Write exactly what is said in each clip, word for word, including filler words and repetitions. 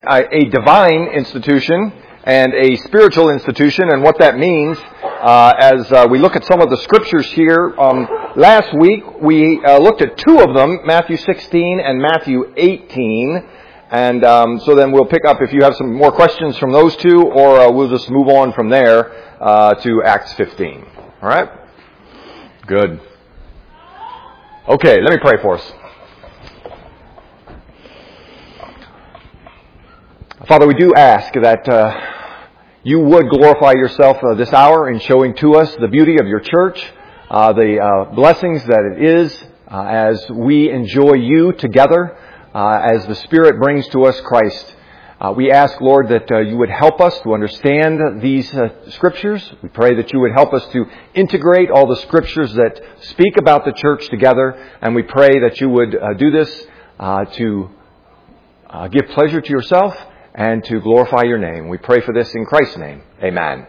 a divine institution and a spiritual institution, and what that means uh, as uh, we look at some of the scriptures here. Um, last week we uh, looked at two of them, Matthew sixteen and Matthew eighteen, and um, so then we'll pick up if you have some more questions from those two, or uh, we'll just move on from there uh, to Acts fifteen. All right? Good. Okay, let me pray for us. Father, we do ask that uh, you would glorify yourself uh, this hour in showing to us the beauty of your church, uh, the uh, blessings that it is uh, as we enjoy you together, uh, as the Spirit brings to us Christ. Uh, we ask, Lord, that uh, you would help us to understand these uh, scriptures. We pray that you would help us to integrate all the scriptures that speak about the church together, and we pray that you would uh, do this uh, to uh, give pleasure to yourself and to glorify your name. We pray for this in Christ's name. Amen.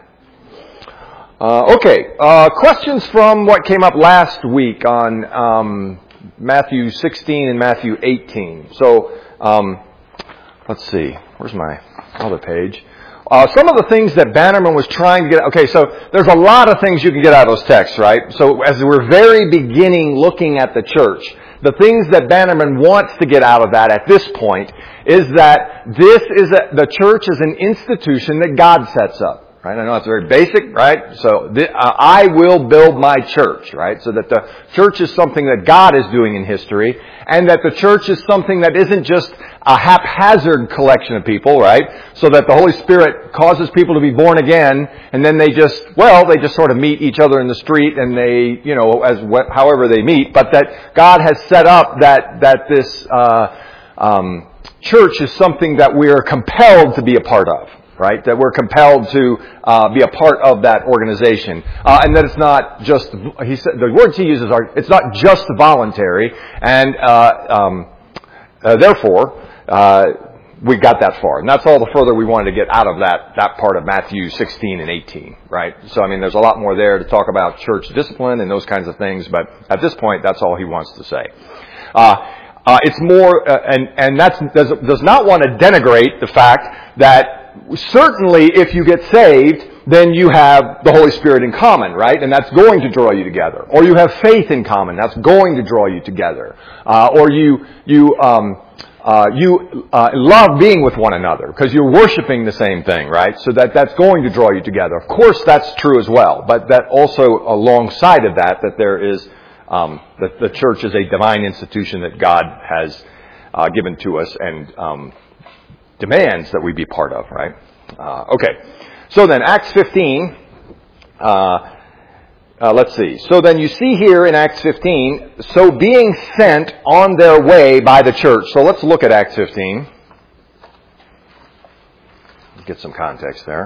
Uh, okay, uh, questions from what came up last week on um, Matthew sixteen and Matthew eighteen. So, um, let's see. Where's my other page? Uh, some of the things that Bannerman was trying to get... Okay, so there's a lot of things you can get out of those texts, right? So as we're very beginning looking at the church, the things that Bannerman wants to get out of that at this point is that this is a, the church is an institution that God sets up, right? I know it's very basic, right? So th- uh, I will build my church, right? So that the church is something that God is doing in history, and that the church is something that isn't just a haphazard collection of people, right? So that the Holy Spirit causes people to be born again, and then they just, well, they just sort of meet each other in the street, and they, you know, as wh- however they meet, but that God has set up that that this uh, um, church is something that we are compelled to be a part of, right? That we're compelled to uh, be a part of that organization, uh, and that it's not just. He said the words he uses are it's not just voluntary, and uh, um, uh, therefore. Uh, we got that far. And that's all the further we wanted to get out of that, that part of Matthew sixteen and eighteen, right? So, I mean, there's a lot more there to talk about church discipline and those kinds of things, but at this point, that's all he wants to say. Uh, uh, it's more, uh, and, and that's, does, does not want to denigrate the fact that certainly if you get saved, then you have the Holy Spirit in common, right? And that's going to draw you together. Or you have faith in common. That's going to draw you together. Uh, or you, you, um, Uh, you uh, love being with one another because you're worshiping the same thing, right? So that that's going to draw you together. Of course, that's true as well. But that also alongside of that, that there is um, that the church is a divine institution that God has uh, given to us and um, demands that we be part of, right? Uh, okay. So then, Acts fifteen. Uh, Uh, let's see. So then you see here in Acts fifteen, so being sent on their way by the church. So let's look at Acts fifteen. Get some context there.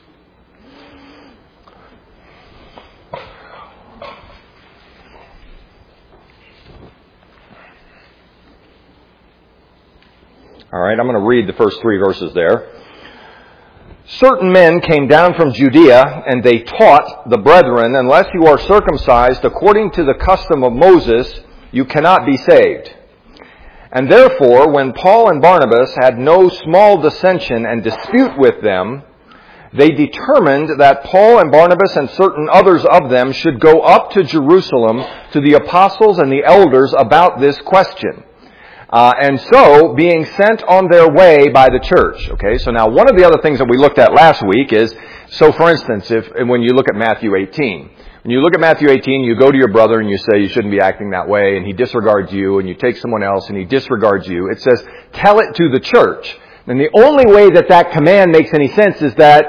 All right, I'm going to read the first three verses there. Certain men came down from Judea, and they taught the brethren, unless you are circumcised according to the custom of Moses, you cannot be saved. And therefore, when Paul and Barnabas had no small dissension and dispute with them, they determined that Paul and Barnabas and certain others of them should go up to Jerusalem to the apostles and the elders about this question. Uh, and so, being sent on their way by the church. Okay, so now one of the other things that we looked at last week is, so for instance, if when you look at Matthew eighteen, when you look at Matthew eighteen, you go to your brother and you say you shouldn't be acting that way, and he disregards you, and you take someone else and he disregards you. It says, tell it to the church. And the only way that that command makes any sense is that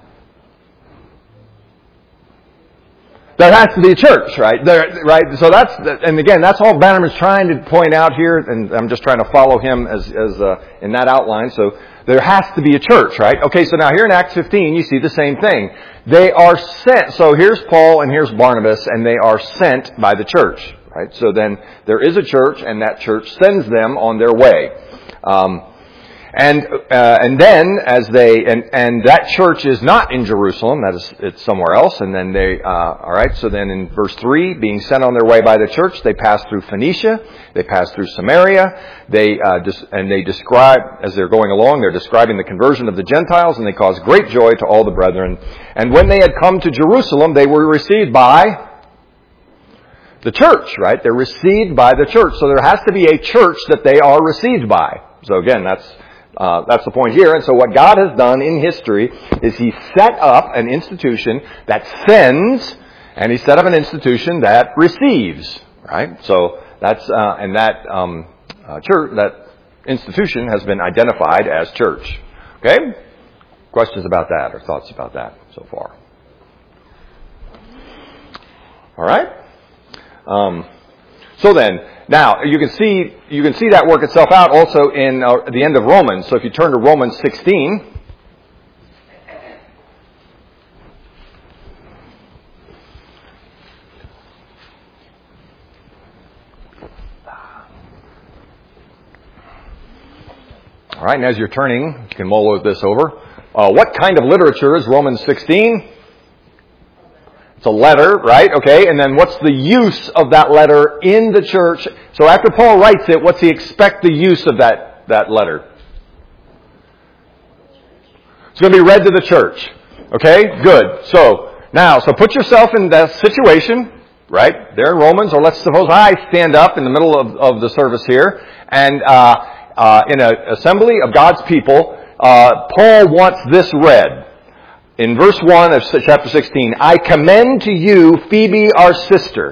there has to be a church, right? There, right. So that's, and again, that's all Bannerman's trying to point out here, and I'm just trying to follow him as, as uh, in that outline. So there has to be a church, right? Okay. So now here in Acts fifteen, you see the same thing. They are sent. So here's Paul and here's Barnabas, and they are sent by the church, right? So then there is a church, and that church sends them on their way. Um, And uh, and then as they and and that church is not in Jerusalem, that is it's somewhere else. And then they uh, all right. So then in verse three, being sent on their way by the church, they pass through Phoenicia, they pass through Samaria. They uh, dis- and they describe as they're going along, they're describing the conversion of the Gentiles, and they cause great joy to all the brethren. And when they had come to Jerusalem, they were received by the church. Right? They're received by the church. So there has to be a church that they are received by. So again, that's. Uh, that's the point here. And so what God has done in history is He set up an institution that sends, and He set up an institution that receives. Right? So that's uh, and that um, uh, church, that institution has been identified as church. Okay? Questions about that or thoughts about that so far? All right. Um, so then. Now, you can see you can see that work itself out also in uh, the end of Romans. So if you turn to Romans sixteen. All right, and as you're turning, you can mull this over. Uh, what kind of literature is Romans sixteen? It's a letter, right? Okay, and then what's the use of that letter in the church? So after Paul writes it, what's he expect the use of that, that letter? It's going to be read to the church. Okay, good. So, now, so put yourself in that situation, right? There in Romans, or let's suppose I stand up in the middle of, of the service here, and uh, uh, in an assembly of God's people, uh, Paul wants this read. In verse one of chapter sixteen, I commend to you Phoebe, our sister.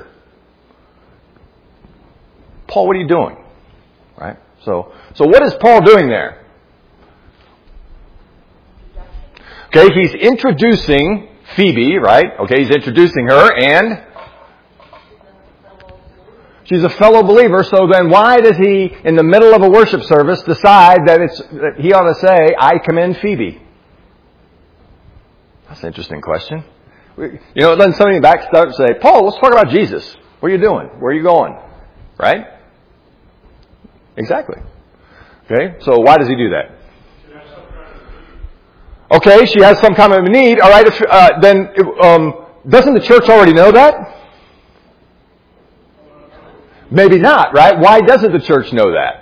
Paul, what are you doing? Right? So, so what is Paul doing there? Okay, he's introducing Phoebe, right? Okay, he's introducing her, and she's a fellow believer. So then why does he, in the middle of a worship service, decide that it's that he ought to say, I commend Phoebe? That's an interesting question. You know, then somebody back start and say, Paul, let's talk about Jesus. What are you doing? Where are you going? Right? Exactly. Okay, so why does he do that? Okay, she has some kind of need. All right, if, uh, then um, doesn't the church already know that? Maybe not, right? Why doesn't the church know that?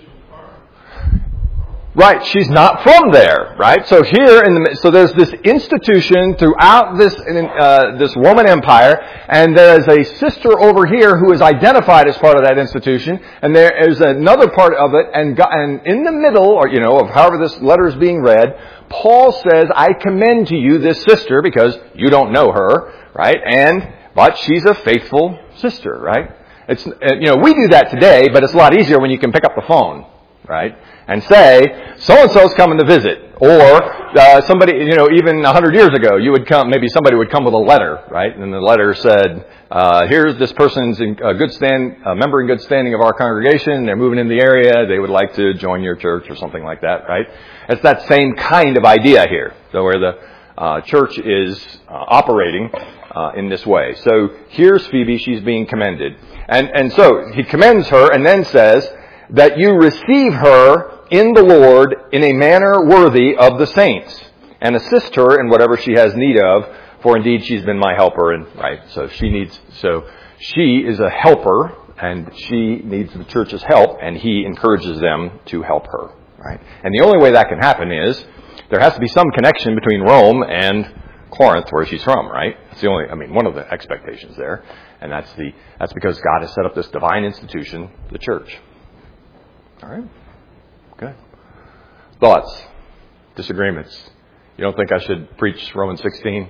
Right, she's not from there, right? So here, in the so there's this institution throughout this uh, this Roman Empire, and there is a sister over here who is identified as part of that institution, and there is another part of it, and God, and in the middle, or you know, of however this letter is being read, Paul says, "I commend to you this sister because you don't know her, right? And but she's a faithful sister, right? It's you know we do that today, but it's a lot easier when you can pick up the phone, right?" And say, so-and-so's coming to visit. Or uh, somebody, you know, even a hundred years ago, you would come, maybe somebody would come with a letter, right? And the letter said, uh, here's this person's in a good stand, a member in good standing of our congregation. They're moving in the area. They would like to join your church or something like that, right? It's that same kind of idea here. So where the uh, church is uh, operating uh, in this way. So here's Phoebe. She's being commended. And, and so he commends her and then says that you receive her in the Lord in a manner worthy of the saints, and assist her in whatever she has need of, for indeed she's been my helper. And right, so she needs, so she is a helper, and she needs the church's help, and he encourages them to help her. Right, and the only way that can happen is there has to be some connection between Rome and Corinth, where she's from. Right, it's the only, I mean, one of the expectations there, and that's the that's because God has set up this divine institution, the church. All right. Good. Thoughts? Disagreements? You don't think I should preach Romans sixteen?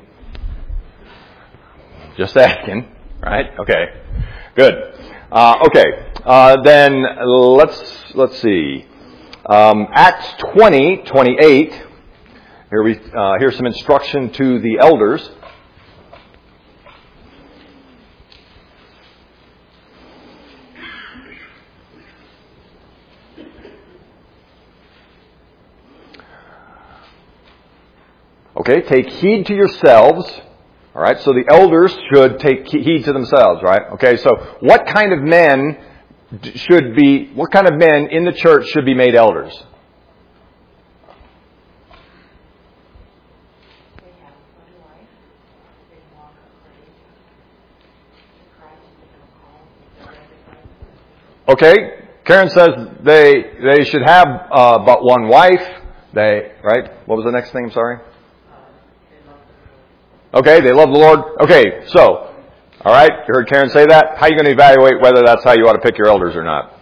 Just asking, right? Okay. Good. Uh, okay. Uh, then let's let's see. Um, Acts twenty twenty-eight. Here we uh, here's some instruction to the elders. Okay, take heed to yourselves. All right, so the elders should take heed to themselves, right? Okay, so what kind of men should be, what kind of men in the church should be made elders? okay, Karen says they they should have uh, but one wife. They, right? What was the next thing? I'm sorry. Okay, they love the Lord. Okay, so, all right, you heard Karen say that. How are you going to evaluate whether that's how you ought to pick your elders or not?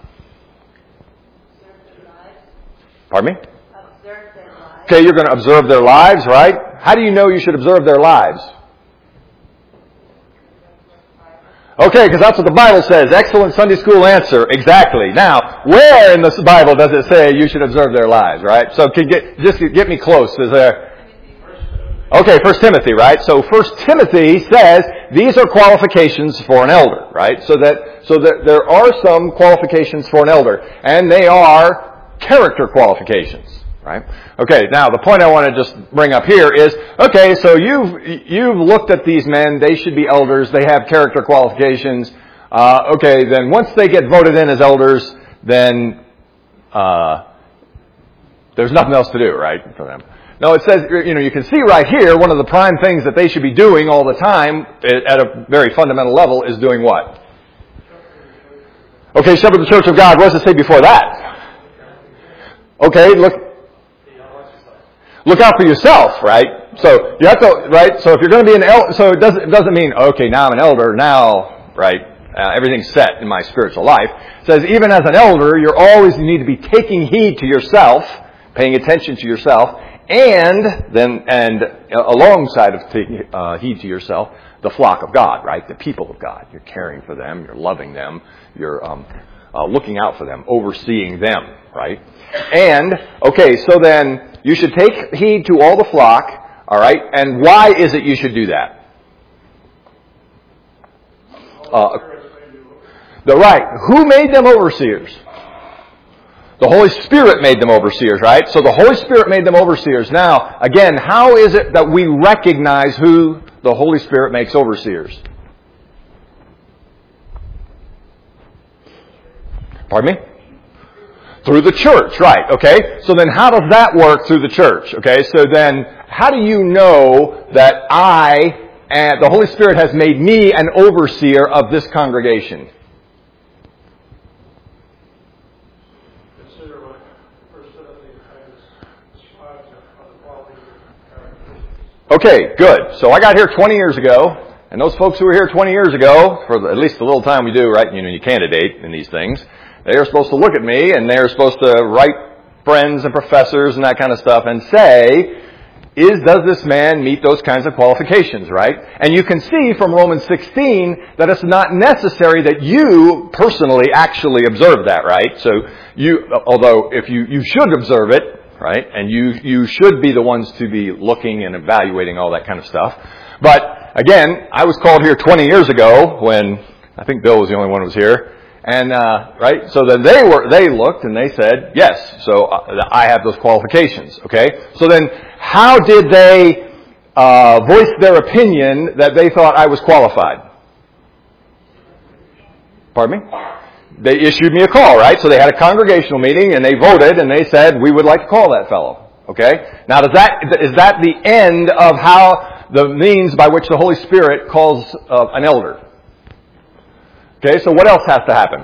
Pardon me? Okay, you're going to observe their lives, right? How do you know you should observe their lives? Okay, because that's what the Bible says. Excellent Sunday school answer. Exactly. Now, where in the Bible does it say you should observe their lives, right? So, can get, just get me close. Is there... Okay, First Timothy, right? So First Timothy says these are qualifications for an elder, right? So that so that there are some qualifications for an elder, and they are character qualifications, right? Okay, now the point I want to just bring up here is, okay, so you've you've looked at these men; they should be elders. They have character qualifications. Uh, okay, then once they get voted in as elders, then uh, there's nothing else to do, right, for them. No, it says, you know, you can see right here, one of the prime things that they should be doing all the time at a very fundamental level is doing what? Okay, shepherd the church of God. What does it say before that? Okay, look, look out for yourself, right? So you have to, right? So if you're going to be an elder, so it doesn't, it doesn't mean, okay, now I'm an elder, now, right, uh, everything's set in my spiritual life. It says even as an elder, you're always, you need to be taking heed to yourself, paying attention to yourself, and then, and alongside of taking uh, heed to yourself, the flock of God, right? The people of God. You're caring for them. You're loving them. You're um, uh, looking out for them, overseeing them, right? And, okay, so then you should take heed to all the flock, all right? And why is it you should do that? Uh, the right. Who made them overseers? The Holy Spirit made them overseers, right? So the Holy Spirit made them overseers. Now, again, how is it that we recognize who the Holy Spirit makes overseers? Pardon me? Through the church, right, okay? So then how does that work through the church? Okay, so then how do you know that I, and the Holy Spirit has made me an overseer of this congregation? Okay, good. So I got here twenty years ago, and those folks who were here twenty years ago, for at least the little time we do, right, you know, you candidate in these things, they are supposed to look at me, and they are supposed to write friends and professors and that kind of stuff and say, is, does this man meet those kinds of qualifications, right? And you can see from Romans sixteen that it's not necessary that you personally actually observe that, right? So you, although if you, you should observe it, right? And you, you should be the ones to be looking and evaluating all that kind of stuff. But again, I was called here twenty years ago when I think Bill was the only one who was here. And, uh, right? So then they were, they looked and they said, yes, so I have those qualifications, okay? So then how did they, uh, voice their opinion that they thought I was qualified? Pardon me? They issued me a call, right? So they had a congregational meeting and they voted and they said, we would like to call that fellow. Okay? Now does that, is that the end of how the means by which the Holy Spirit calls uh, an elder? Okay, so what else has to happen?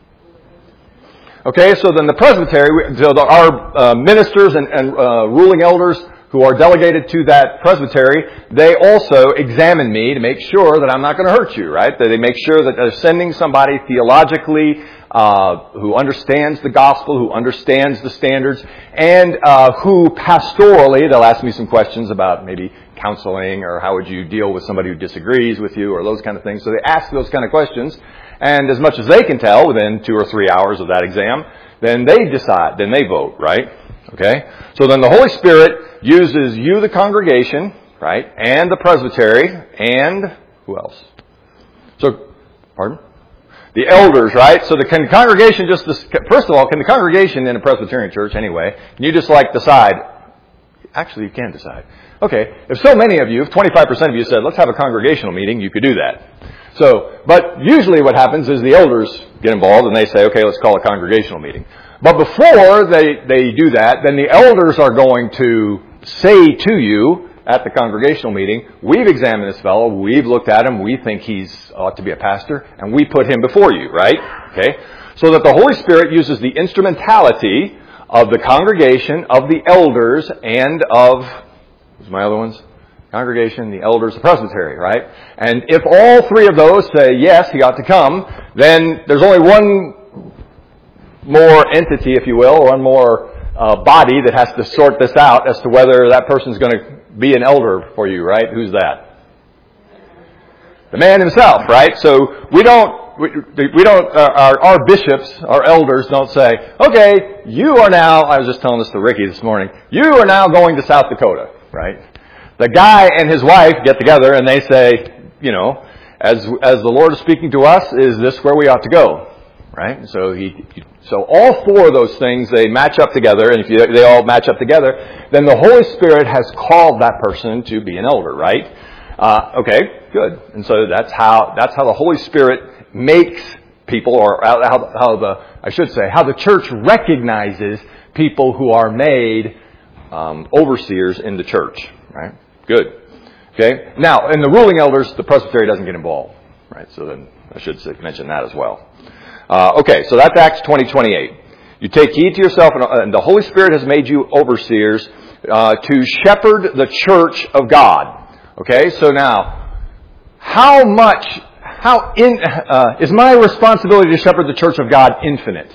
Okay, so then the presbytery, so the, our uh, ministers and, and uh, ruling elders who are delegated to that presbytery, they also examine me to make sure that I'm not going to hurt you, right? That they make sure that they're sending somebody theologically uh, who understands the gospel, who understands the standards, and uh, who pastorally, they'll ask me some questions about maybe counseling or how would you deal with somebody who disagrees with you or those kind of things. So they ask those kind of questions, and as much as they can tell within two or three hours of that exam, then they decide, then they vote, right? Okay? So then the Holy Spirit uses you, the congregation, right, and the presbytery, and who else? So, pardon? The elders, right? So the can congregation just, first of all, can the congregation in a Presbyterian church anyway, can you just like decide, actually you can decide. Okay, if so many of you, if twenty-five percent of you said, let's have a congregational meeting, you could do that. So, but usually what happens is the elders get involved and they say, okay, let's call a congregational meeting. But before they, they do that, then the elders are going to say to you, at the congregational meeting, we've examined this fellow, we've looked at him, we think he's ought to be a pastor, and we put him before you, right? Okay? So that the Holy Spirit uses the instrumentality of the congregation, of the elders, and of, what's my other ones? Congregation, the elders, the presbytery, right? And if all three of those say, yes, he ought to come, then there's only one more entity, if you will, one more uh, body that has to sort this out as to whether that person's going to be an elder for you, right? Who's that? The man himself, right? So we don't, we, we don't, uh, our, our bishops, our elders don't say, okay, you are now, I was just telling this to Ricky this morning, you are now going to South Dakota, right? The guy and his wife get together and they say, you know, as as the Lord is speaking to us, is this where we ought to go? Right? So he, so all four of those things, they match up together, and if you, they all match up together, then the Holy Spirit has called that person to be an elder, right? Uh, okay, good. And so that's how that's how the Holy Spirit makes people, or how, how the I should say, how the church recognizes people who are made um, overseers in the church, right? Good. Okay. Now, in the ruling elders, the presbytery doesn't get involved, right? So then I should say, mention that as well. Uh, okay, so that's Acts twenty twenty-eight. You take heed to yourself, and the Holy Spirit has made you overseers uh, to shepherd the church of God. Okay, so now, how much, how in, uh, is my responsibility to shepherd the church of God infinite?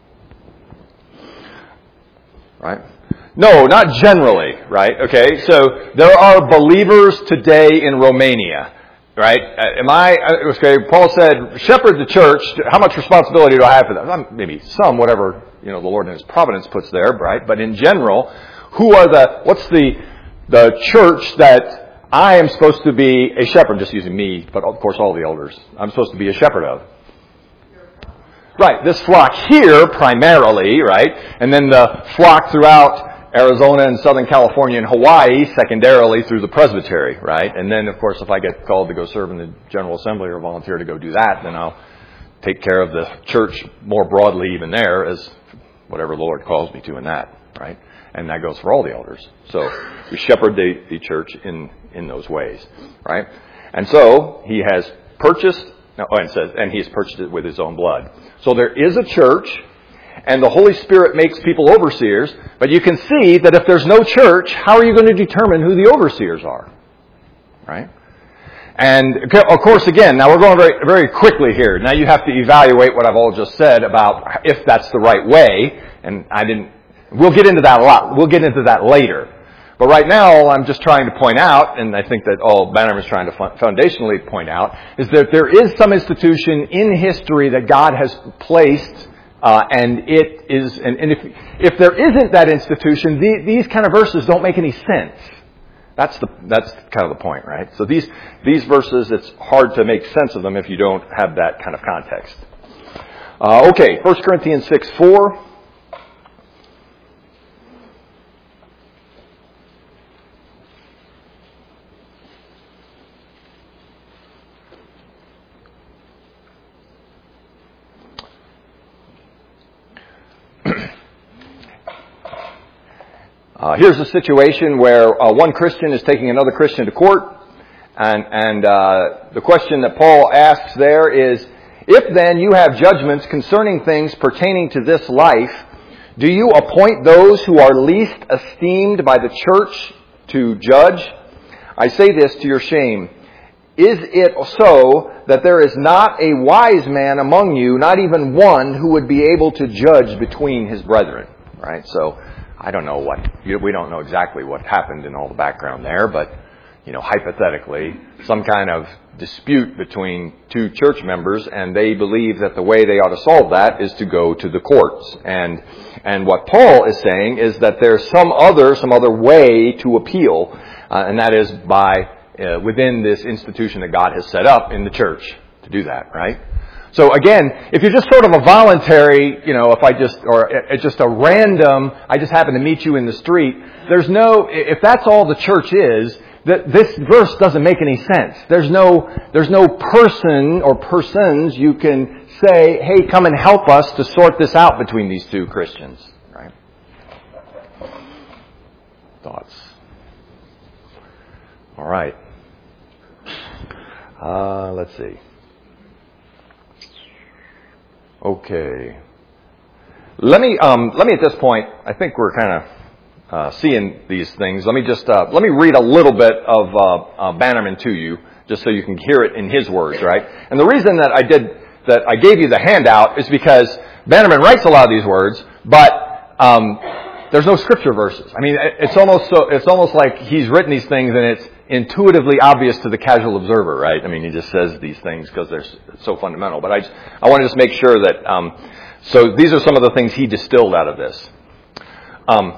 Right? No, not generally, right? Okay, so there are believers today in Romania, right? Am I, okay, Paul said, shepherd the church. How much responsibility do I have for that? Maybe some, whatever, you know, the Lord in His providence puts there, right? But in general, who are the, what's the, the church that I am supposed to be a shepherd, just using me, but of course all the elders, I'm supposed to be a shepherd of? Right, this flock here primarily, right? And then the flock throughout Arizona and Southern California and Hawaii, secondarily through the presbytery, right? And then, of course, if I get called to go serve in the General Assembly or volunteer to go do that, then I'll take care of the church more broadly even there as whatever the Lord calls me to in that, right? And that goes for all the elders. So we shepherd the, the church in, in those ways, right? And so He has purchased, oh, and says, and He has purchased it with His own blood. So there is a church, and the Holy Spirit makes people overseers, but you can see that if there's no church, how are you going to determine who the overseers are? Right? And, of course, again, now we're going very, very quickly here. Now you have to evaluate what I've all just said about if that's the right way, and I didn't, we'll get into that a lot. We'll get into that later. But right now, all I'm just trying to point out, and I think that all Bannerman is trying to foundationally point out, is that there is some institution in history that God has placed. Uh, and it is, and, and if if there isn't that institution, the, these kind of verses don't make any sense. That's the that's kind of the point, right? So these these verses, it's hard to make sense of them if you don't have that kind of context. Uh, okay, First Corinthians six four. Uh, here's a situation where uh, one Christian is taking another Christian to court, and, and uh, the question that Paul asks there is, if then you have judgments concerning things pertaining to this life, do you appoint those who are least esteemed by the church to judge? I say this to your shame. Is it so that there is not a wise man among you, not even one, who would be able to judge between his brethren? Right? So I don't know what, we don't know exactly what happened in all the background there, but, you know, hypothetically, some kind of dispute between two church members, and they believe that the way they ought to solve that is to go to the courts. And, and what Paul is saying is that there's some other, some other way to appeal, uh, and that is by, uh, within this institution that God has set up in the church to do that, right? So again, if you're just sort of a voluntary, you know, if I just, or it's just a random, I just happen to meet you in the street, there's no, if that's all the church is, that this verse doesn't make any sense. There's no, there's no person or persons you can say, hey, come and help us to sort this out between these two Christians, right? Thoughts? All right. Uh, let's see. Okay. Let me, um, let me at this point, I think we're kind of uh, seeing these things. Let me just, uh, let me read a little bit of uh, uh, Bannerman to you, just so you can hear it in his words, right? And the reason that I did, that I gave you the handout is because Bannerman writes a lot of these words, but um, there's no scripture verses. I mean, it's almost so, it's almost like he's written these things and it's intuitively obvious to the casual observer, right? I mean, he just says these things because they're so fundamental. But I, just, I want to just make sure that, um, so these are some of the things he distilled out of this. Um,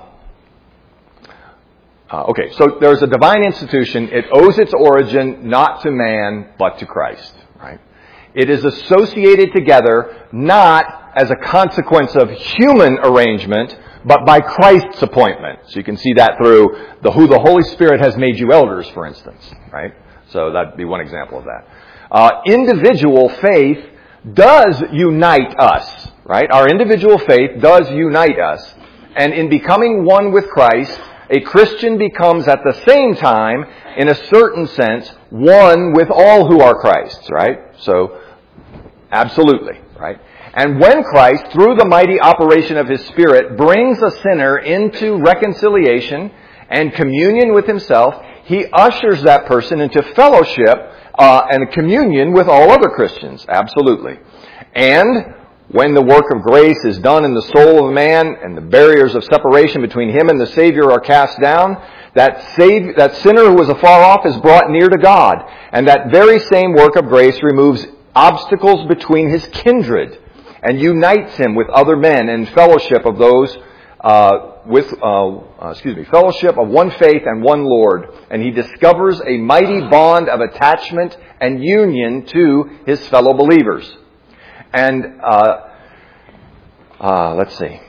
uh, okay, so there's a divine institution. It owes its origin not to man, but to Christ, right? It is associated together not as a consequence of human arrangement, but by Christ's appointment. So you can see that through the who the Holy Spirit has made you elders, for instance, right? So that'd be one example of that. Uh, individual faith does unite us, right? Our individual faith does unite us. And in becoming one with Christ, a Christian becomes at the same time, in a certain sense, one with all who are Christ's, right? So, absolutely, right? And when Christ, through the mighty operation of His Spirit, brings a sinner into reconciliation and communion with Himself, He ushers that person into fellowship uh, and communion with all other Christians. Absolutely. And when the work of grace is done in the soul of a man and the barriers of separation between him and the Savior are cast down, that, save, that sinner who was afar off is brought near to God. And that very same work of grace removes obstacles between his kindred and unites him with other men in fellowship of those, uh, with, uh, uh, excuse me, fellowship of one faith and one Lord. And he discovers a mighty bond of attachment and union to his fellow believers. And, uh, uh, let's see.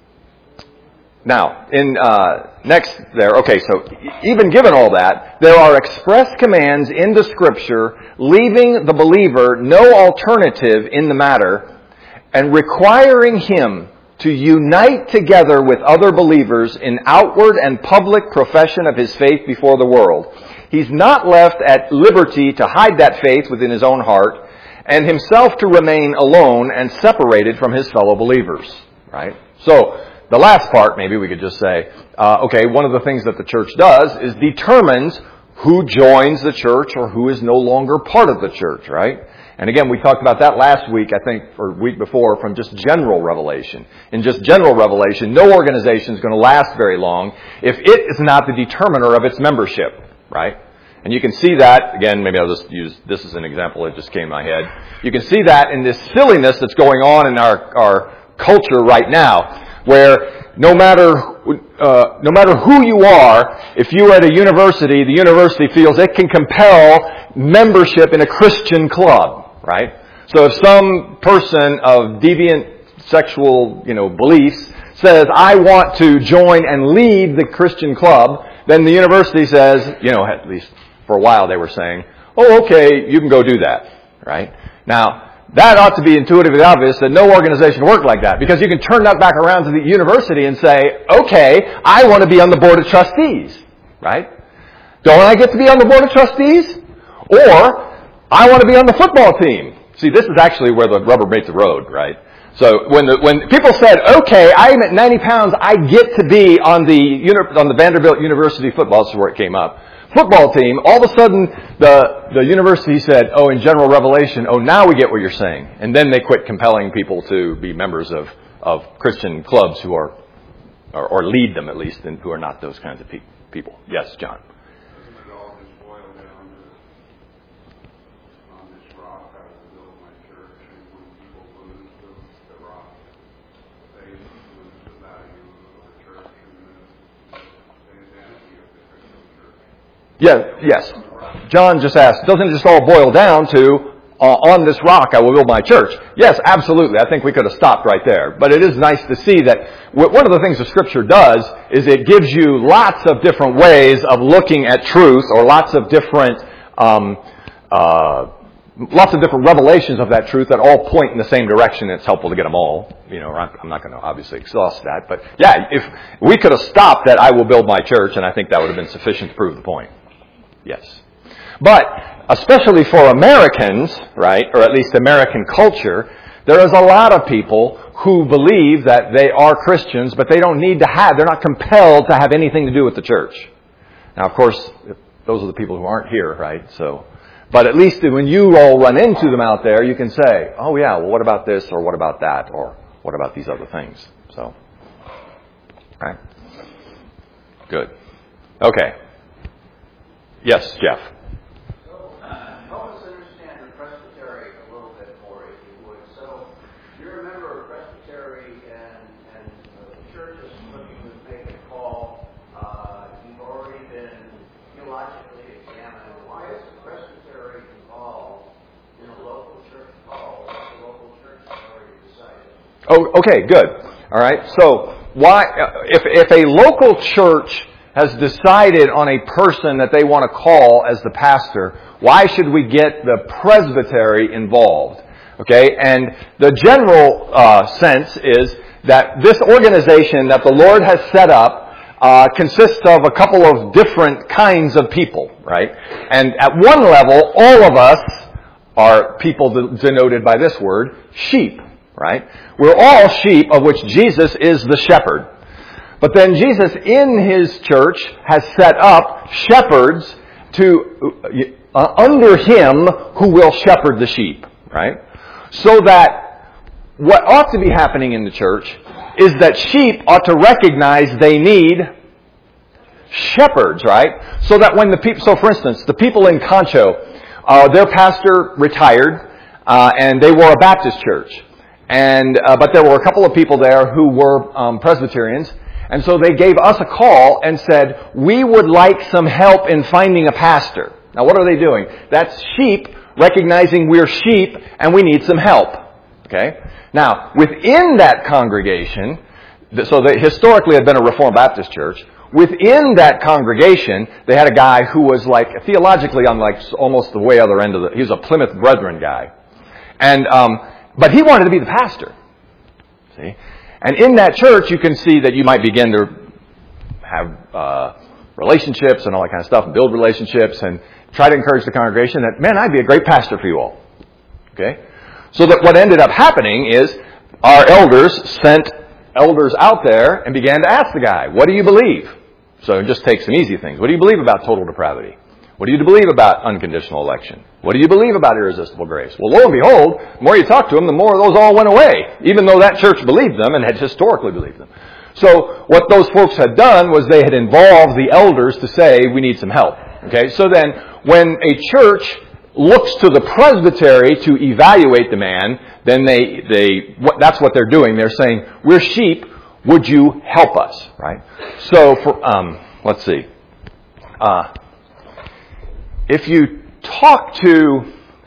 Now, in, uh, next there, okay, so even given all that, there are express commands in the Scripture leaving the believer no alternative in the matter and requiring him to unite together with other believers in outward and public profession of his faith before the world. He's not left at liberty to hide that faith within his own heart and himself to remain alone and separated from his fellow believers, right? So, the last part, maybe we could just say, uh, okay, one of the things that the church does is determines who joins the church or who is no longer part of the church, right? And again, we talked about that last week, I think, or week before, from just general revelation. In just general revelation, no organization is going to last very long if it is not the determiner of its membership, right? And you can see that, again, maybe I'll just use this as an example that just came in my head. You can see that in this silliness that's going on in our, our culture right now, where no matter uh, no matter who you are, if you're at a university, the university feels it can compel membership in a Christian club, right? So if some person of deviant sexual, you know, beliefs says, I want to join and lead the Christian club, then the university says, you know, at least for a while they were saying, oh, okay, you can go do that, right? Now, that ought to be intuitively obvious that no organization works like that, because you can turn that back around to the university and say, okay, I want to be on the board of trustees, right? Don't I get to be on the board of trustees? Or, I want to be on the football team. See, this is actually where the rubber meets the road, right? So when the, when people said, okay, I'm at ninety pounds, I get to be on the on the Vanderbilt University football, this is where it came up, football team, all of a sudden the, the university said, oh, in general revelation, oh, now we get what you're saying. And then they quit compelling people to be members of, of Christian clubs who are, or, or lead them at least, and who are not those kinds of pe- people. Yes, John. Doesn't it all just boil down to, on this rock I will build my church, and when people lose the, the rock, they lose the value of the church and the, the identity of the Christian church? Yeah, yes. John just asked, doesn't it just all boil down to, uh, on this rock I will build my church? Yes, absolutely. I think we could have stopped right there. But it is nice to see that one of the things the Scripture does is it gives you lots of different ways of looking at truth, or lots of different, um, uh, lots of different revelations of that truth that all point in the same direction. It's helpful to get them all. You know, I'm not going to obviously exhaust that. But yeah, if we could have stopped that I will build my church, and I think that would have been sufficient to prove the point. Yes. But, especially for Americans, right, or at least American culture, there is a lot of people who believe that they are Christians, but they don't need to have, they're not compelled to have anything to do with the church. Now, of course, those are the people who aren't here, right? So, but at least when you all run into them out there, you can say, oh yeah, well what about this, or what about that, or what about these other things? So, right? Good. Okay. Yes, Jeff. Oh, okay, good. All right. So, why, if if a local church has decided on a person that they want to call as the pastor, why should we get the presbytery involved? Okay, and the general uh, sense is that this organization that the Lord has set up uh, consists of a couple of different kinds of people, right? And at one level, all of us are people de- denoted by this word, sheep. Right? We're all sheep of which Jesus is the shepherd. But then Jesus in His church has set up shepherds to uh, under Him who will shepherd the sheep. Right? So that what ought to be happening in the church is that sheep ought to recognize they need shepherds. Right? So that when the people, so for instance, the people in Concho, uh, their pastor retired uh, and they were a Baptist church. And uh, but there were a couple of people there who were um, Presbyterians, and so they gave us a call and said, we would like some help in finding a pastor. Now what are they doing? That's sheep recognizing we're sheep and we need some help. Okay? Now, within that congregation, so they historically had been a Reformed Baptist church, within that congregation, they had a guy who was like, theologically on like almost the way other end of the, he was a Plymouth Brethren guy. And, um, But he wanted to be the pastor. See? And in that church, you can see that you might begin to have uh, relationships and all that kind of stuff, and build relationships, and try to encourage the congregation that, man, I'd be a great pastor for you all. Okay? So that what ended up happening is our elders sent elders out there and began to ask the guy, what do you believe? So just take some easy things. What do you believe about total depravity? What do you believe about unconditional election? What do you believe about irresistible grace? Well, lo and behold, the more you talk to them, the more those all went away, even though that church believed them and had historically believed them. So what those folks had done was they had involved the elders to say, we need some help. Okay, so then when a church looks to the presbytery to evaluate the man, then they, they what, that's what they're doing. They're saying, we're sheep, would you help us? Right? So, for, um, let's see. Uh, If you talk to,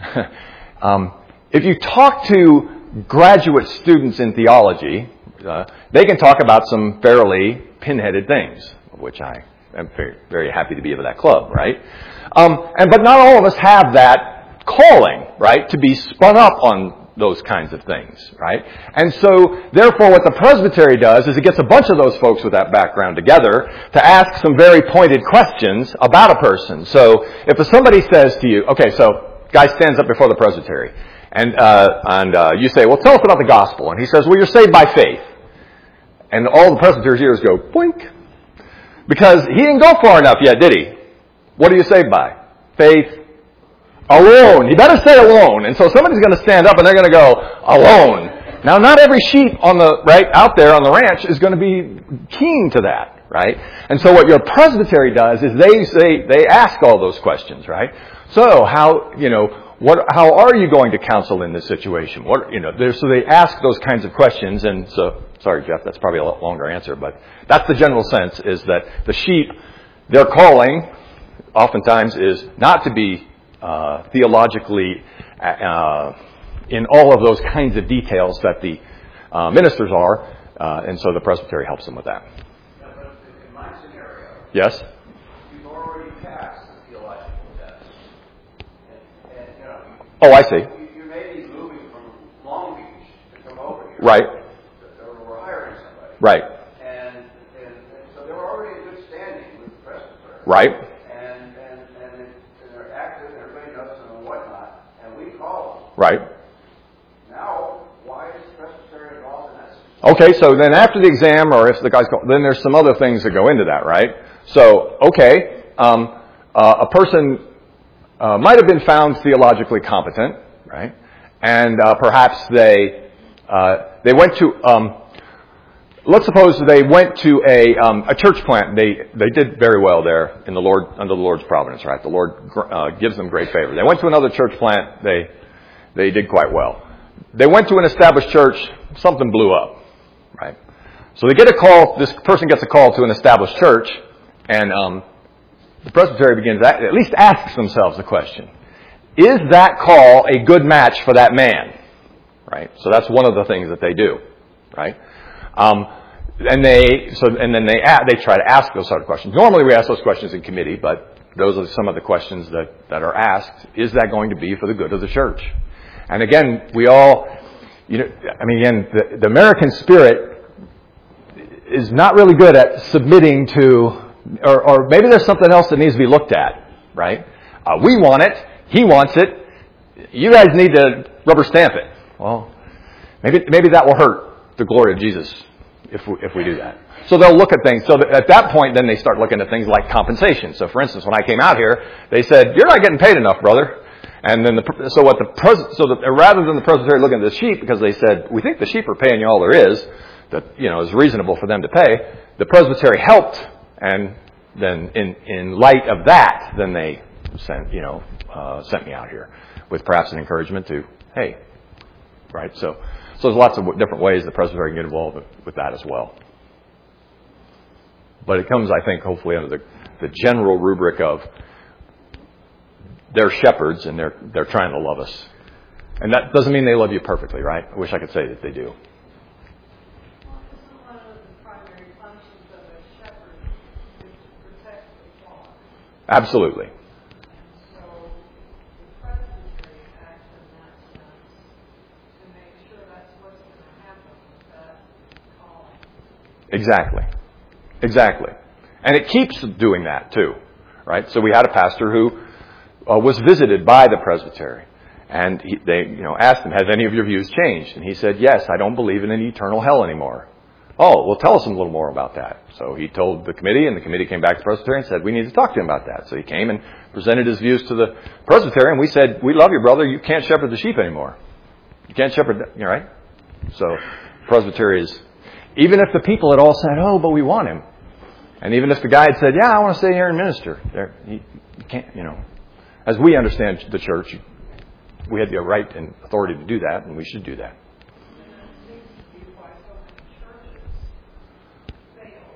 um, if you talk to graduate students in theology, uh, they can talk about some fairly pinheaded things, which I am very, very happy to be of that club, right? Um, and but not all of us have that calling, right, to be spun up on those kinds of things, right? And so, therefore, what the presbytery does is it gets a bunch of those folks with that background together to ask some very pointed questions about a person. So, if somebody says to you, okay, so, guy stands up before the presbytery, and uh, and uh, you say, well, tell us about the gospel. And he says, well, you're saved by faith. And all the presbytery's ears go, boink. Because he didn't go far enough yet, did he? What are you saved by? Faith. Alone. You better say alone. And so somebody's going to stand up and they're going to go, alone. Now, not every sheep on the, right, out there on the ranch is going to be keen to that, right? And so what your presbytery does is they say, they ask all those questions, right? So, how, you know, what, how are you going to counsel in this situation? What, you know, so they ask those kinds of questions, and so, sorry, Jeff, that's probably a lot longer answer, but that's the general sense, is that the sheep, their calling, oftentimes, is not to be Uh, theologically uh, in all of those kinds of details that the uh, ministers are, uh, and so the presbytery helps them with that. Yeah, but in my scenario, yes? you've already passed the theological test. And, and, you know, Oh, I see. You, you may be moving from Long Beach to come over here. Right. Or we're hiring somebody. Right. And, and, and so they were already in good standing with the presbytery. Right. And, and, and it Okay, so then after the exam, or if the guy's go, then there's some other things that go into that, right? So, okay, um, uh, a person uh, might have been found theologically competent, right? And uh, perhaps they uh, they went to, um, let's suppose they went to a um, a church plant. They they did very well there in the Lord under the Lord's providence, right? The Lord uh, gives them great favor. They went to another church plant. They they did quite well. They went to an established church. Something blew up. Right. So they get a call, this person gets a call to an established church, and um, the presbytery begins, to, at least asks themselves the question, is that call a good match for that man? Right. So that's one of the things that they do. Right. Um, and they, so, and then they, they try to ask those sort of questions. Normally we ask those questions in committee, but those are some of the questions that, that are asked. Is that going to be for the good of the church? And again, we all, You know, I mean, again, the, the American spirit is not really good at submitting to, or, or maybe there's something else that needs to be looked at, right? Uh, we want it. He wants it. You guys need to rubber stamp it. Well, maybe maybe that will hurt the glory of Jesus if we, if we do that. So they'll look at things. So that at that point, then they start looking at things like compensation. So, for instance, when I came out here, they said, "You're not getting paid enough, brother." And then the, so what the pres, so the, rather than the presbytery looking at the sheep, because they said, we think the sheep are paying you all there is, that, you know, is reasonable for them to pay, the presbytery helped, and then in, in light of that, then they sent, you know, uh, sent me out here with perhaps an encouragement to, hey, right? So, so there's lots of different ways the presbytery can get involved with, with that as well. But it comes, I think, hopefully under the, the general rubric of, they're shepherds, and they're they're trying to love us. And that doesn't mean they love you perfectly, right? I wish I could say that they do. Well, isn't one of the primary functions of a shepherd is to protect the flock? Absolutely. And so the presbytery acts in that sense to make sure that's what's going to happen with that calling. Exactly. Exactly. And it keeps doing that, too, right? So we had a pastor who Uh, was visited by the presbytery, and he, they, you know, asked him, "Has any of your views changed?" And he said, "Yes, I don't believe in an eternal hell anymore." "Oh, well, tell us a little more about that." So he told the committee, and the committee came back to the presbytery and said, "We need to talk to him about that." So he came and presented his views to the presbytery, and we said, "We love you, brother. You can't shepherd the sheep anymore. You can't shepherd, you know, right?" So presbytery is, even if the people had all said, "Oh, but we want him," and even if the guy had said, "Yeah, I want to stay here and minister," there, he, you can't, you know. As we understand the church, we had the right and authority to do that, and we should do that. And that seems to be why so many churches fail,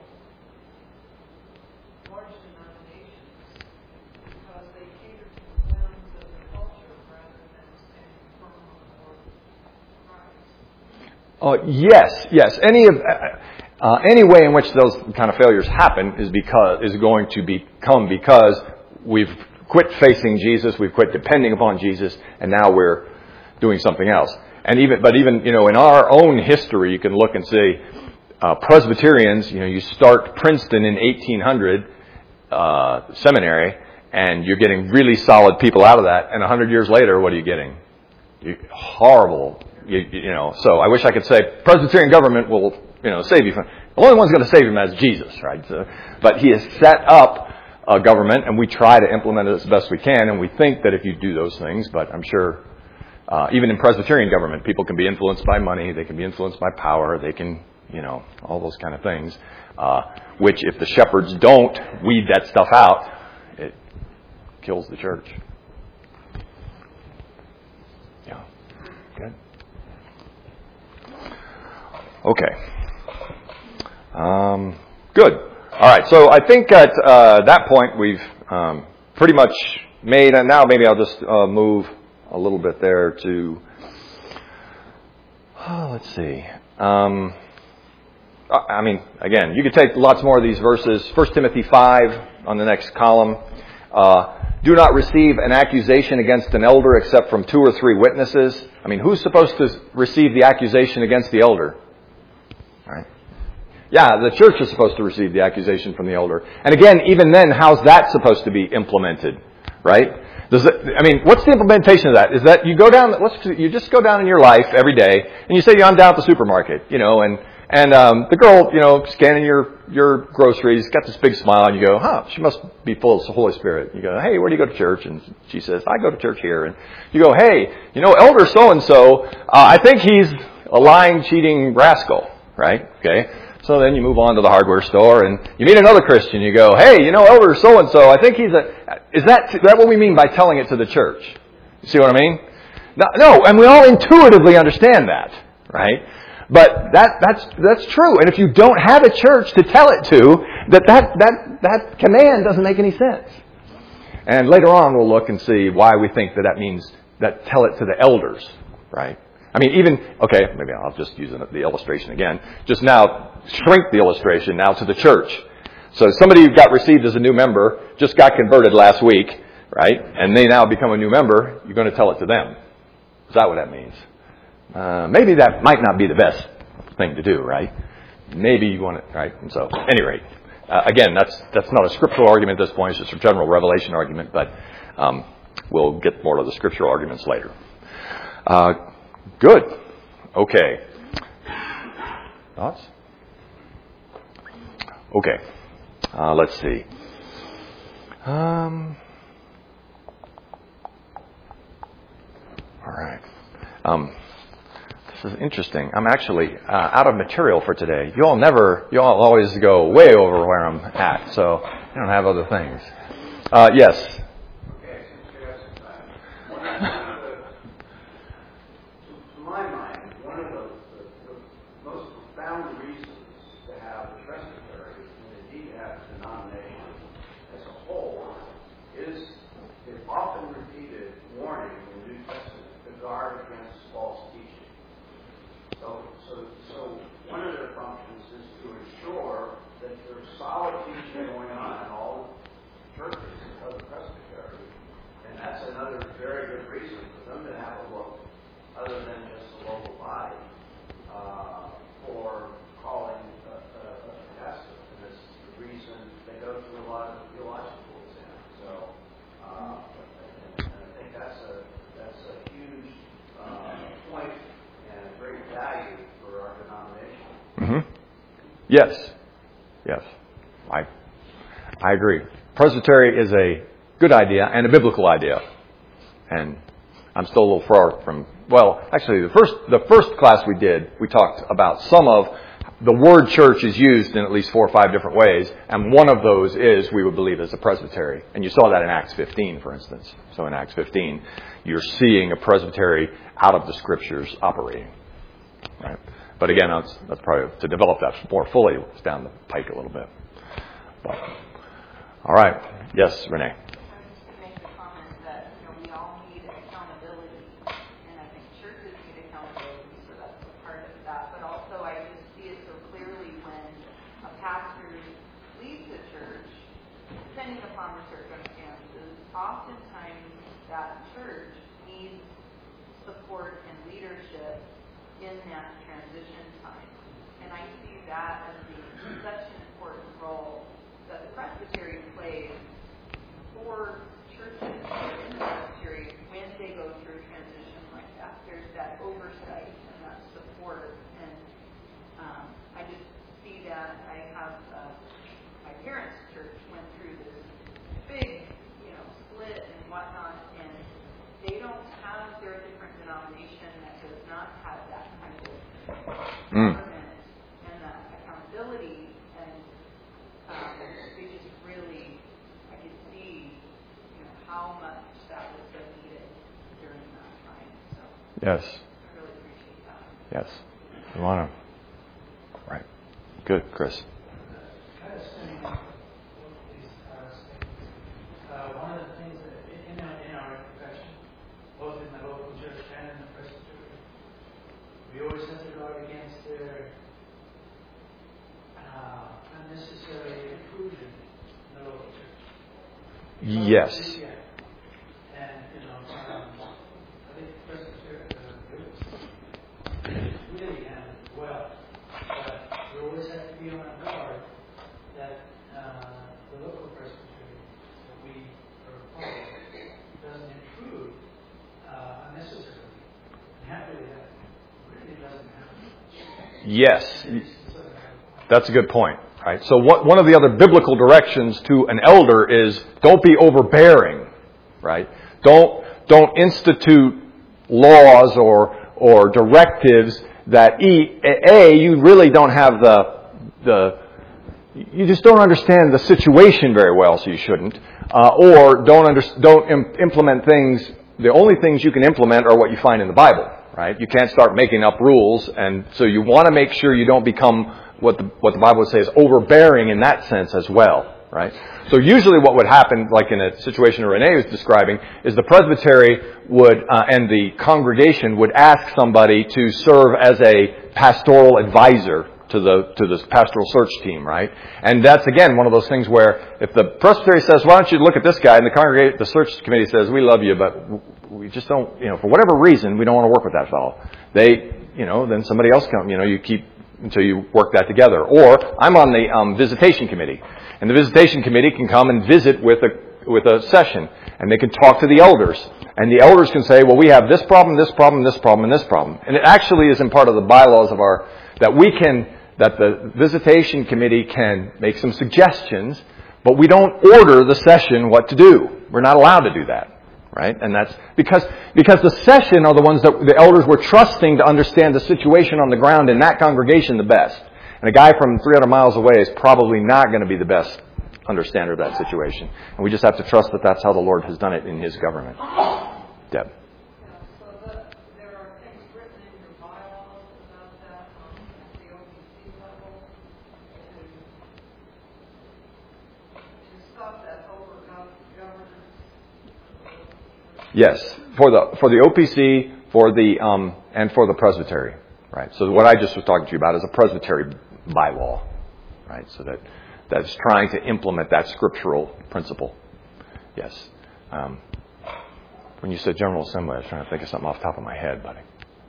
large denominations, because they cater to the whims of the culture rather than standing firm on the word of Christ. Oh, yes, yes. Any of uh, any way in which those kind of failures happen is because is going to become because we've quit facing Jesus, we've quit depending upon Jesus, and now we're doing something else. And even, but even, you know, in our own history, you can look and see uh, Presbyterians. You know, you start Princeton in eighteen hundred uh, seminary, and you're getting really solid people out of that. And a hundred years later, what are you getting? You, horrible, you, you know. So I wish I could say Presbyterian government will, you know, save you from. The only one's going to save him is Jesus, right? So, but he has set up Uh, government, and we try to implement it as best we can, and we think that if you do those things, but I'm sure uh, even in Presbyterian government, people can be influenced by money, they can be influenced by power, they can, you know, all those kind of things, uh, which if the shepherds don't weed that stuff out, it kills the church. Yeah. Good. Okay. Um, good. All right, so I think at uh, that point we've um, pretty much made, and now maybe I'll just uh, move a little bit there to, oh, let's see. Um, I mean, again, you could take lots more of these verses. First Timothy five on the next column. Uh, Do not receive an accusation against an elder except from two or three witnesses. I mean, who's supposed to receive the accusation against the elder? All right. Yeah, the church is supposed to receive the accusation from the elder. And again, even then, how's that supposed to be implemented? Right? Does it, I mean, what's the implementation of that? Is that you go down, let's, you just go down in your life every day, and you say, yeah, I'm down at the supermarket, you know, and, And um, the girl, you know, scanning your, your groceries, got this big smile, and you go, huh, she must be full of the Holy Spirit. You go, hey, where do you go to church? And she says, I go to church here. And you go, hey, you know, Elder so-and-so, uh, I think he's a lying, cheating rascal, right? Okay. So then you move on to the hardware store, and you meet another Christian. You go, hey, you know, Elder so-and-so, I think he's a... Is that, is that what we mean by telling it to the church? You see what I mean? No, no, and we all intuitively understand that, right? But that, that's, that's true. And if you don't have a church to tell it to, that, that, that, that command doesn't make any sense. And later on we'll look and see why we think that that means that tell it to the elders, right? I mean, even, okay, maybe I'll just use the illustration again. Just now, shrink the illustration now to the church. So somebody who got received as a new member just got converted last week, right? And they now become a new member. You're going to tell it to them. Is that what that means? Uh, maybe that might not be the best thing to do, right? Maybe you want it, right? And so, at any rate, uh, again, that's that's not a scriptural argument at this point. It's just a general revelation argument, but um, we'll get more to the scriptural arguments later. Uh, good. Okay. Thoughts? Okay. Uh, let's see. Um, all right. Um, This is interesting. I'm actually uh, out of material for today. You all never, you all always go way over where I'm at, so you don't have other things. Uh, yes. Okay, since you have some time. One of the, to, to my mind, one of the, the, the most profound reasons to have a presbytery, and indeed to have a denomination as a whole, is the often repeated warning in the New Testament to guard against false teaching. So, so, so one of their functions is to ensure that there's solid teaching going on in all churches of the presbytery, and that's another very good reason for them to have a look, other than just a local body, uh, for calling a, a, a pastor. And that's the reason they go through a lot of theological exams. So, uh, and, and I think that's a that's a huge uh, point. Great value for our denomination. Mm-hmm. Yes. Yes. I I agree. Presbytery is a good idea and a biblical idea. And I'm still a little far from, well, actually the first the first class we did, we talked about some of the word church is used in at least four or five different ways, and one of those is, we would believe, as a presbytery. And you saw that in Acts fifteen, for instance. So in Acts fifteen, you're seeing a presbytery out of the scriptures operating. Right. But again, that's, that's probably to develop that more fully. It's down the pike a little bit. But, all right. Yes, Renee. I was just going to make the comment that, you know, we all need accountability, and I think churches need accountability, so that's a part of that. But also, I just see it so clearly when a pastor leaves a church, depending upon the circumstances, oftentimes that church needs support and leadership in that transition time. And I see that as being such an important role that the presbytery plays for churches in the presbytery when they go through transition like that. There's that oversight and that support. And um, I just see that. I have uh, my parents' church went through this big, you know, split and whatnot, and they don't have their different denomination that does not have that kind of Mm. government and that accountability, and um, they just really, I could see, you know, how much that was so needed during that time. So Yes. I really appreciate that. Yes. You want to? Right. Good, Chris. Kind of stemming off of both of these uh, statements. Uh, one of the things that in our, in our profession, both in the local church and in the presbytery, we always have to guard against their uh, unnecessary intrusion in the local church. Yes. Yeah. And, you know, um, I think the presbytery uh, really handled it well. But we always have to be on our guard that uh, the local presbytery that we are a part of doesn't intrude uh, unnecessarily. And happily, that really doesn't happen. Yes. And it's the That's a good point, right? So what, one of the other biblical directions to an elder is don't be overbearing, right? Don't, don't institute laws or, or directives that e, A, you really don't have the, the, you just don't understand the situation very well, so you shouldn't, uh, or don't under, don't im- implement things. The only things you can implement are what you find in the Bible, right? You can't start making up rules, and so you want to make sure you don't become what the what the Bible would say is overbearing in that sense as well, right? So usually what would happen, like in a situation Renee was describing, is the presbytery would uh, and the congregation would ask somebody to serve as a pastoral advisor to the to this pastoral search team, right? And that's again one of those things where if the presbytery says, "Why don't you look at this guy?" and the congregate the search committee says, "We love you, but we just don't, you know, for whatever reason, we don't want to work with that fellow." They, you know, then somebody else comes. You know, you keep until you work that together. Or I'm on the um, visitation committee, and the visitation committee can come and visit with a with a session, and they can talk to the elders, and the elders can say, "Well, we have this problem, this problem, this problem, and this problem." And it actually is in part of the bylaws of our that we can. That the visitation committee can make some suggestions, but we don't order the session what to do. We're not allowed to do that, right? And that's because because the session are the ones that the elders were trusting to understand the situation on the ground in that congregation the best. And a guy from three hundred miles away is probably not going to be the best understander of that situation. And we just have to trust that that's how the Lord has done it in His government. Deb. Yes, for the for the O P C, for the um, and for the presbytery, right? So what I just was talking to you about is a presbytery bylaw, right? So that that's trying to implement that scriptural principle. Yes. Um, when you said General Assembly, I was trying to think of something off the top of my head, but I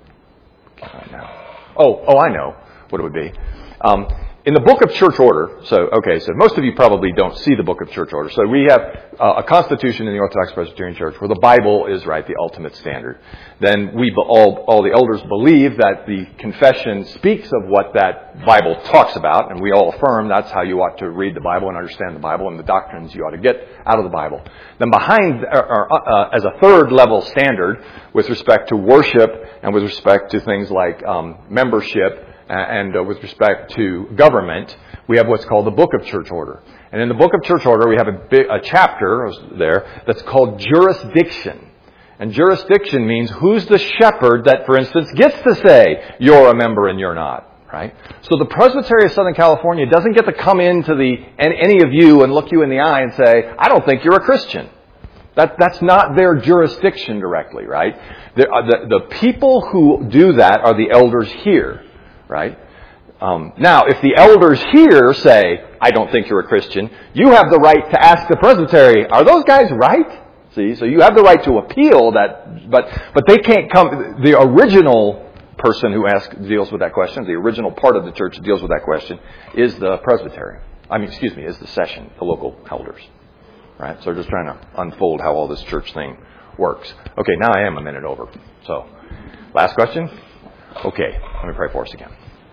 can't right now. Oh, oh, I know what it would be. Um, In the Book of Church Order, so, okay, so most of you probably don't see the Book of Church Order. So we have uh, a constitution in the Orthodox Presbyterian Church where the Bible is, right, the ultimate standard. Then we, all, all the elders believe that the confession speaks of what that Bible talks about, and we all affirm that's how you ought to read the Bible and understand the Bible and the doctrines you ought to get out of the Bible. Then behind, or, or, uh, as a third level standard with respect to worship and with respect to things like um, membership, and uh, with respect to government, we have what's called the Book of Church Order. And in the Book of Church Order, we have a, big, a chapter there that's called jurisdiction. And jurisdiction means who's the shepherd that, for instance, gets to say, you're a member and you're not, right? So the Presbytery of Southern California doesn't get to come into the any of you and look you in the eye and say, I don't think you're a Christian. That, that's not their jurisdiction directly, right? The, uh, the, the people who do that are the elders here. Right? Um, now, if the elders here say, I don't think you're a Christian, you have the right to ask the presbytery, are those guys right? See, so you have the right to appeal that, but but they can't come, the original person who asks, deals with that question, the original part of the church that deals with that question, is the presbytery. I mean, excuse me, is the session, the local elders. Right? So we're just trying to unfold how all this church thing works. Okay, now I am a minute over. So, last question? Okay, let me pray for us again.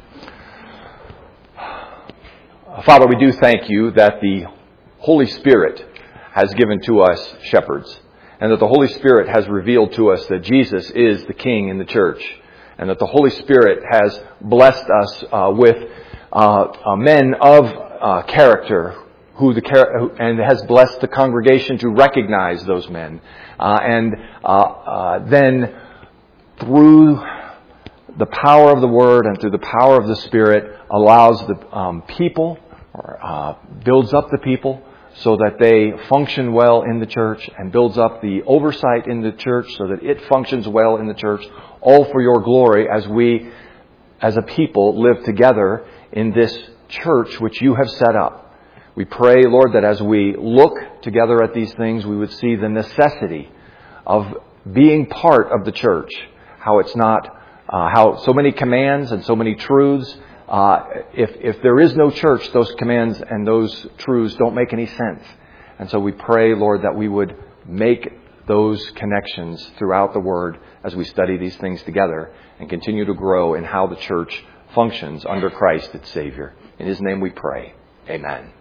Father, we do thank you that the Holy Spirit has given to us shepherds, and that the Holy Spirit has revealed to us that Jesus is the King in the church, and that the Holy Spirit has blessed us uh, with uh, uh, men of uh, character, who the char- and has blessed the congregation to recognize those men, uh, and uh, uh, then through the power of the Word and through the power of the Spirit allows the um, people, or uh, builds up the people so that they function well in the church, and builds up the oversight in the church so that it functions well in the church, all for your glory as we, as a people, live together in this church which you have set up. We pray, Lord, that as we look together at these things, we would see the necessity of being part of the church, how it's not Uh, how so many commands and so many truths, uh, if, if there is no church, those commands and those truths don't make any sense. And so we pray, Lord, that we would make those connections throughout the Word as we study these things together and continue to grow in how the church functions under Christ, its Savior. In His name we pray. Amen.